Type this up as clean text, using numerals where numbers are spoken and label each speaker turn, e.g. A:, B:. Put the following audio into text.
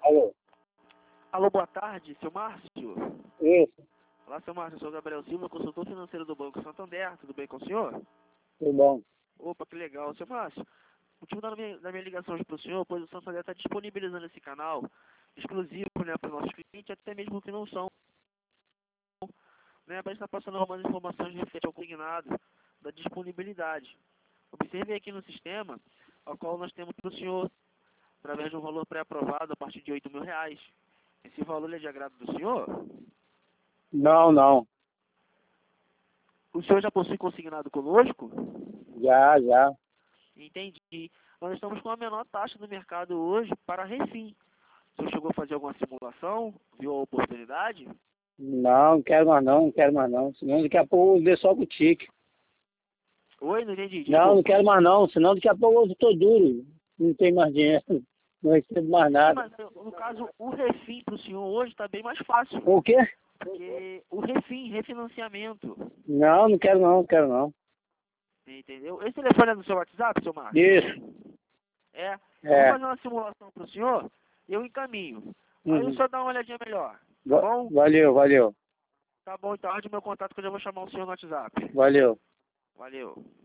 A: Alô?
B: Alô, boa tarde, seu Márcio.
A: Isso,
B: Olá, seu Márcio, eu sou o Gabriel Silva, consultor financeiro do Banco Santander. Tudo bem com o senhor?
A: tudo bom.
B: Opa, que legal. Seu Márcio, o motivo da minha ligação hoje para o senhor, pois o Santander está disponibilizando esse canal exclusivo, né, para os nossos clientes, até mesmo que não são, né, para estar passando algumas informações referentes ao consignado da disponibilidade. Observe aqui no sistema, ao qual nós temos para o senhor, através de um valor pré-aprovado a partir de R$ 8.000. Esse valor é de agrado do senhor?
A: Não, não.
B: O senhor já possui consignado conosco?
A: Já.
B: Entendi. Nós estamos com a menor taxa do mercado hoje para refim. O senhor chegou a fazer alguma simulação? Viu a oportunidade?
A: Não quero mais não. Senão daqui a pouco eu dei só o tique.
B: Oi, não entendi.
A: Não
B: Desculpa.
A: quero mais não. Senão daqui a pouco eu tô duro. Não tem mais dinheiro. Não recebo mais
B: Sim,
A: nada.
B: mas no caso, o refim para o senhor hoje está bem mais fácil.
A: O quê?
B: Porque o refim, refinanciamento.
A: Não quero não.
B: Entendeu? Esse telefone é do seu WhatsApp, seu Márcio?
A: Isso.
B: É. Eu vou
A: É.
B: fazer uma simulação para o senhor e eu encaminho. Aí o
A: Uhum.
B: senhor dá uma olhadinha melhor. Tá bom?
A: Valeu.
B: Tá bom, então. Arde meu contato que eu já vou chamar o senhor no WhatsApp.
A: Valeu.
B: Valeu.